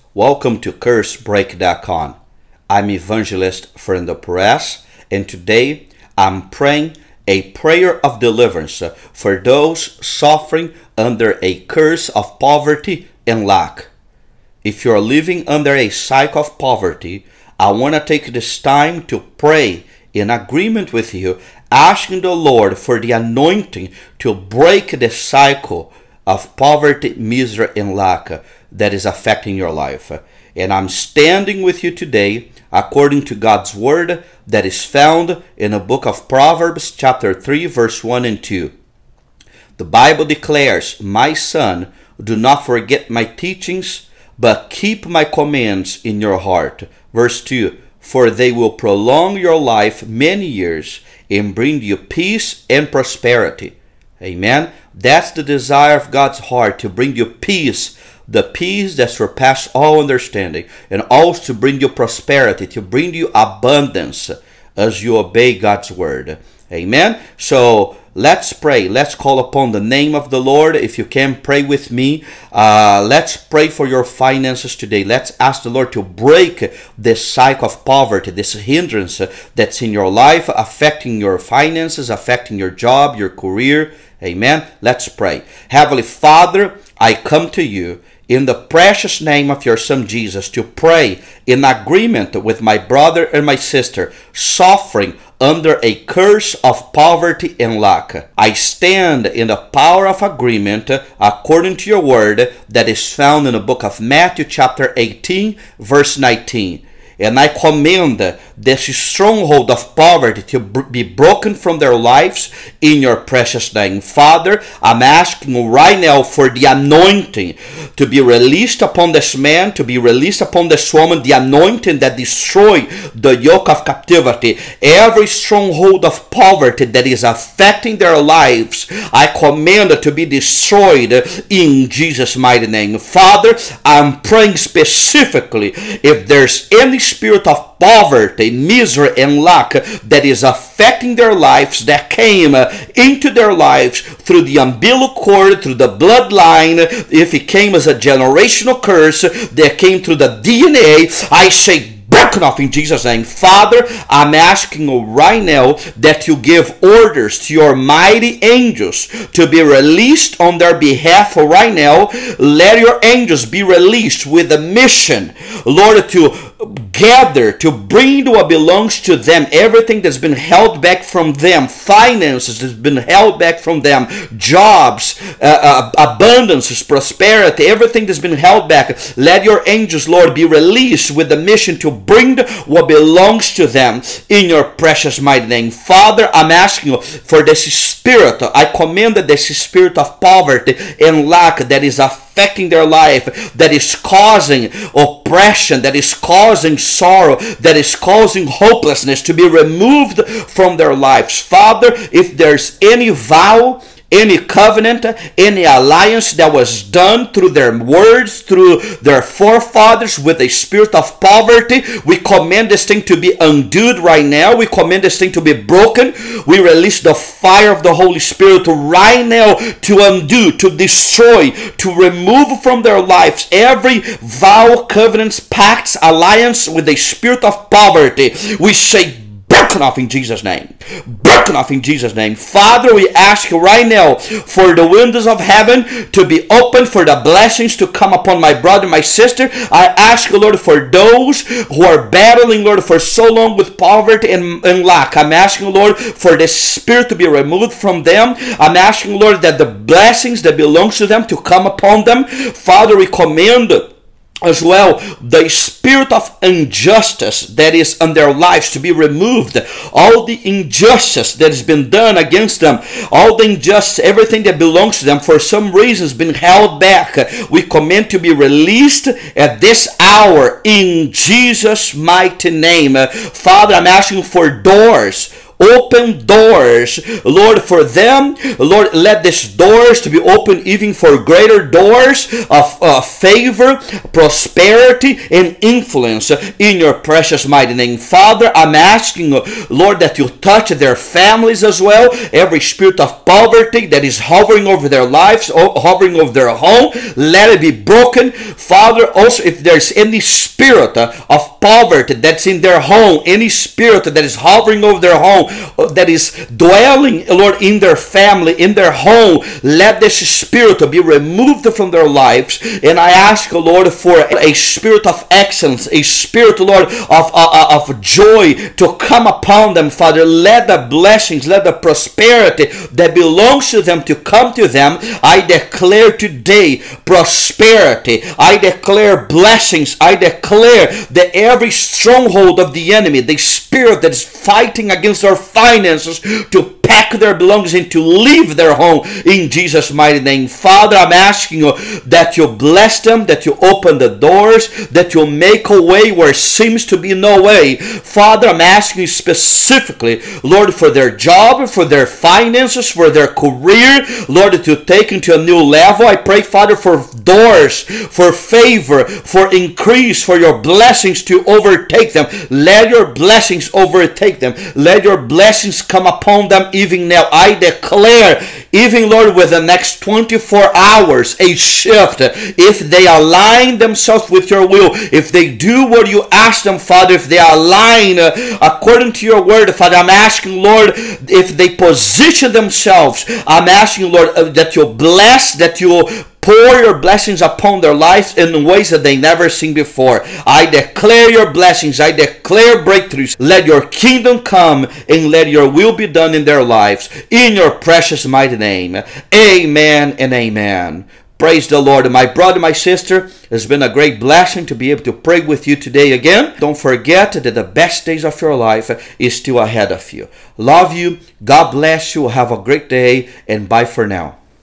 Welcome to CurseBreak.com. I'm Evangelist Fernando Perez, and today I'm praying a prayer of deliverance for those suffering under a curse of poverty and lack. If you're living under a cycle of poverty, I want to take this time to pray in agreement with you, asking the Lord for the anointing to break the cycle of poverty, misery, and lack that is affecting your life. And I'm standing with you today according to God's word that is found in the book of Proverbs chapter 3 verse 1 and 2. The Bible declares, "My son, do not forget my teachings, but keep my commands in your heart." Verse 2, "For they will prolong your life many years and bring you peace and prosperity." Amen. That's the desire of God's heart, to bring you peace, the peace that surpasses all understanding, and also to bring you prosperity, to bring you abundance as you obey God's word. Amen. So let's pray. Let's call upon the name of the Lord. If you can, pray with me. Let's pray for your finances today. Let's ask the Lord to break this cycle of poverty, this hindrance that's in your life, affecting your finances, affecting your job, your career. Amen. Let's pray. Heavenly Father, I come to you in the precious name of your Son Jesus to pray in agreement with my brother and my sister suffering under a curse of poverty and lack. I stand in the power of agreement according to your word that is found in the book of Matthew chapter 18 verse 19. And I command this stronghold of poverty to be broken from their lives in your precious name. Father, I'm asking right now for the anointing to be released upon this man, to be released upon this woman, the anointing that destroys the yoke of captivity. Every stronghold of poverty that is affecting their lives, I command it to be destroyed in Jesus' mighty name. Father, I'm praying specifically if there's any spirit of poverty, misery, and lack that is affecting their lives, that came into their lives through the umbilical cord, through the bloodline, if it came as a generational curse that came through the DNA, I say broken off in Jesus' name. Father, I'm asking you right now that you give orders to your mighty angels to be released on their behalf right now. Let your angels be released with a mission, Lord, to gather, to bring to what belongs to them, everything that's been held back from them, finances that's been held back from them, jobs, abundance, prosperity, everything that's been held back. Let your angels, Lord, be released with the mission to bring what belongs to them in your precious mighty name. Father, I'm asking you for this spirit. I command this spirit of poverty and lack that is affecting their life, that is causing oppression, that is causing sorrow, that is causing hopelessness, to be removed from their lives. Father, if there's any vow, any covenant, any alliance that was done through their words, through their forefathers with a spirit of poverty, we command this thing to be undone right now. We command this thing to be broken. We release the fire of the Holy Spirit right now to undo, to destroy, to remove from their lives every vow, covenants, pacts, alliance with a spirit of poverty. We say broken off in Jesus' name. Broken off in Jesus' name. Father, we ask you right now for the windows of heaven to be open, for the blessings to come upon my brother, my sister. I ask you, Lord, for those who are battling, Lord, for so long with poverty and lack. I'm asking, Lord, for the spirit to be removed from them. I'm asking, Lord, that the blessings that belongs to them to come upon them. Father, we command as well the spirit of injustice that is on their lives to be removed. All the injustice that has been done against them, all the injustice, everything that belongs to them for some reason has been held back, we command to be released at this hour in Jesus' mighty name. Father, I'm asking for doors open doors, Lord, for them. Lord, let these doors to be open even for greater doors of favor, prosperity, and influence in your precious mighty name. Father, I'm asking, Lord, that you touch their families as well. Every spirit of poverty that is hovering over their lives, hovering over their home, let it be broken. Father, also if there's any spirit of poverty that's in their home, any spirit that is hovering over their home, that is dwelling, Lord, in their family, in their home, let this spirit be removed from their lives. And I ask, Lord, for a spirit of excellence, a spirit, Lord, of joy to come upon them, Father. Let the blessings, let the prosperity that belongs to them to come to them. I declare today prosperity. I declare blessings. I declare that every stronghold of the enemy, the spirit that is fighting against our finances, to pack their belongings and to leave their home in Jesus' mighty name. Father, I'm asking you that you bless them, that you open the doors, that you make a way where seems to be no way. Father, I'm asking you specifically, Lord, for their job, for their finances, for their career, Lord, to take into a new level. I pray, Father, for doors, for favor, for increase, for your blessings to overtake them. Let your blessings overtake them. Let your blessings come upon them even now. I declare, even, Lord, with the next 24 hours, a shift. If they align themselves with your will, if they do what you ask them, Father, if they align according to your word, Father, I'm asking, Lord, if they position themselves, I'm asking, Lord, that you bless, that you pour your blessings upon their lives in ways that they never seen before. I declare your blessings. I declare breakthroughs. Let your kingdom come and let your will be done in their lives. In your precious mighty name. Amen and amen. Praise the Lord. My brother, my sister, it's been a great blessing to be able to pray with you today again. Don't forget that the best days of your life is still ahead of you. Love you. God bless you. Have a great day, and bye for now.